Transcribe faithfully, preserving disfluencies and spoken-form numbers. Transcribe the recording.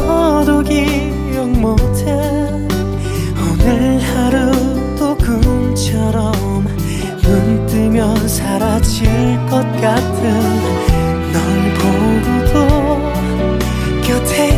잊어도 기억 못해. 오늘 하루도 꿈처럼 눈 뜨면 사라질 것 같은 널 보고도 곁에